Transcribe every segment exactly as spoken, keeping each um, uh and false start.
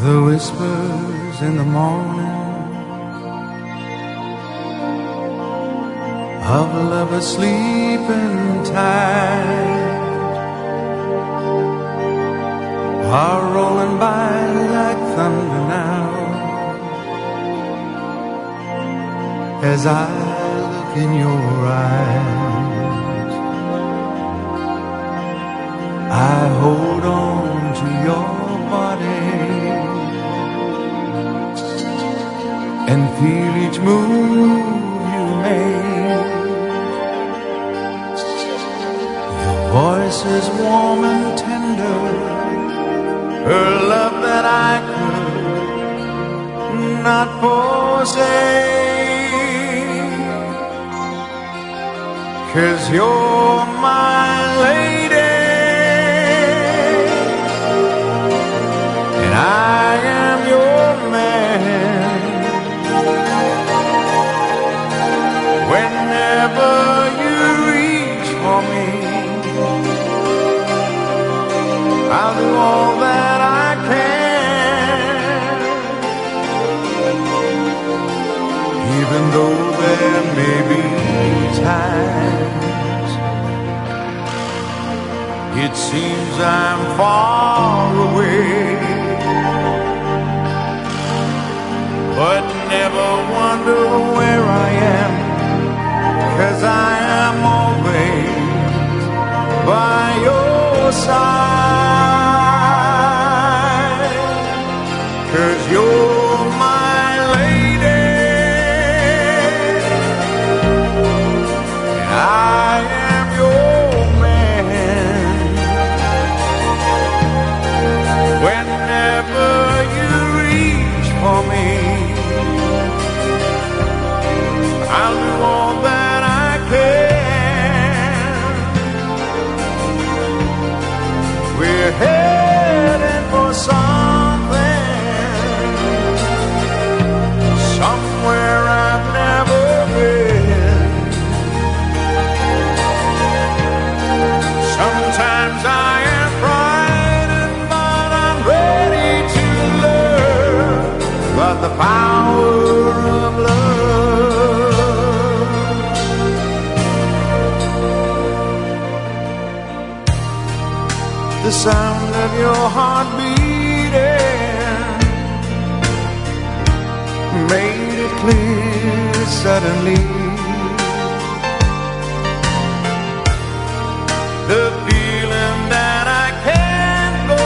The whispers in the morning of a lover sleeping tight are rolling by like thunder now, as I look in your eyes. I hold on to your body and feel each move you make. Your voice is warm and tender, her love that I could not forsake. 'Cause you're my lady and I am your man. Whenever you reach for me, I'll do all that I can, even though there may be times it seems I'm far away. But never wonder where I am, 'cause I am always by your side. 'Cause you're my lady and I am your man. Whenever you reach for me, I'll do all that I can. We're heading for something, somewhere I've never been. Sometimes I am frightened, but I'm ready to learn about the power of love. The sound of your heart beating made it clear suddenly. The feeling that I can't go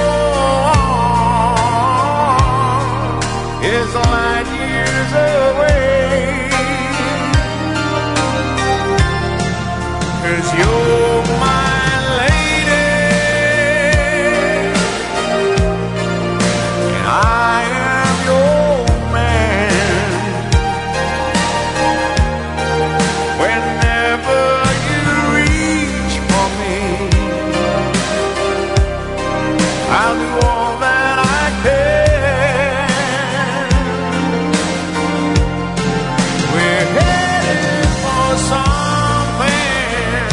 on is light years away. 'Cause you're my I'll do all that I can. We're headed for something,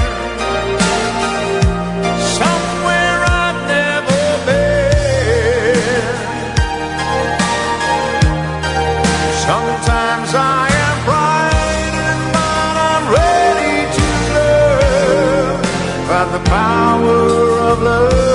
somewhere I've never been. Sometimes I am frightened, but I'm ready to learn about the power of love.